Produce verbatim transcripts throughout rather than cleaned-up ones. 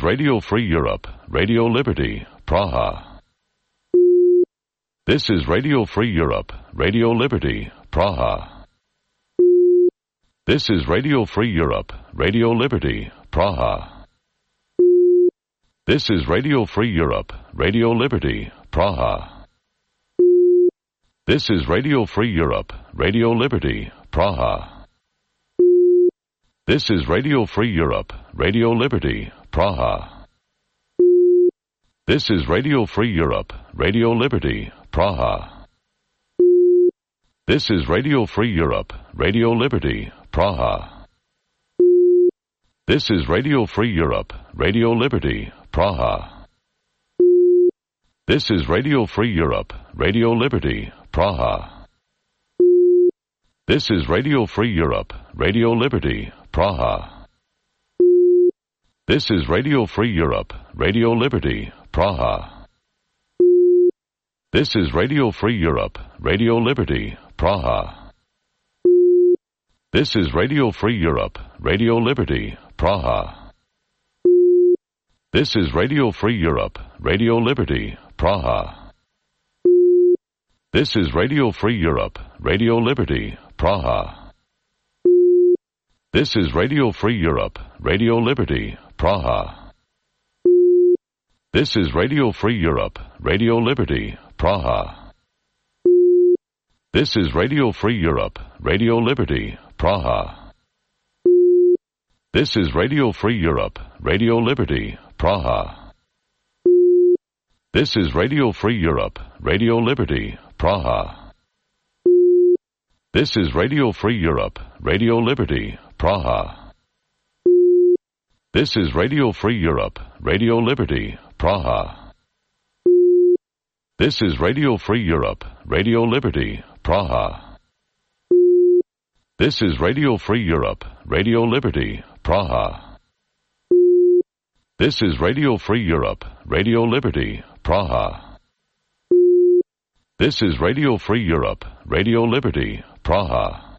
Radio Free Europe, Radio Liberty, Praha. This is Radio Free Europe, Radio Liberty, Praha. This is Radio Free Europe, Radio Liberty, Praha. This is Radio Free Europe, Radio Liberty, Praha. This is Radio Free Europe, Radio Liberty, Praha. This is Radio Free Europe, Radio Liberty, Praha. This is Radio Free Europe, Radio Liberty, Praha. This is Radio Free Europe, Radio Liberty, Praha. This is Radio Free Europe, Radio Liberty, Praha. This is Radio Free Europe, Radio Liberty, Praha. This is Radio Free Europe, Radio Liberty, Praha. This is Radio Free Europe, Radio Liberty, Praha. This is Radio Free Europe, Radio Liberty, Praha. This is Radio Free Europe, Radio Liberty, Praha. This is Radio Free Europe, Radio Liberty, Praha. This is Radio Free Europe, Radio Liberty, Praha. This is Radio Free Europe, Radio Liberty, Praha. This is Radio Free Europe, Radio Liberty, Praha. This is Radio Free Europe, Radio Liberty, Praha. This is Radio Free Europe, Radio Liberty, Praha. This is Radio Free Europe, Radio Liberty, Praha. This is Radio Free Europe, Radio Liberty, Praha. This is Radio Free Europe, Radio Liberty, Praha. This is Radio Free Europe, Radio Liberty, Praha. This is Radio Free Europe, Radio Liberty, Praha. This is Radio Free Europe, Radio Liberty, Praha. This is Radio Free Europe, Radio Liberty, Praha.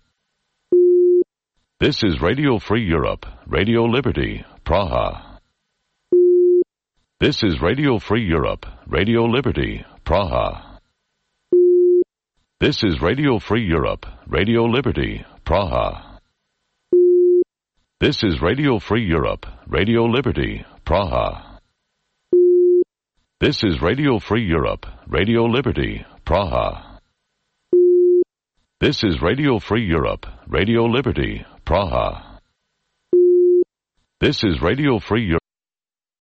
This is Radio Free Europe, Radio Liberty, Praha. This is Radio Free Europe, Radio Liberty, Praha. This is Radio Free Europe, Radio Liberty, Praha. This is Radio Free Europe, Radio Liberty, Praha. This is Radio Free Europe, Radio Liberty, Praha. This is Radio Free Europe, Radio Liberty, Praha. This is Radio Free Europe.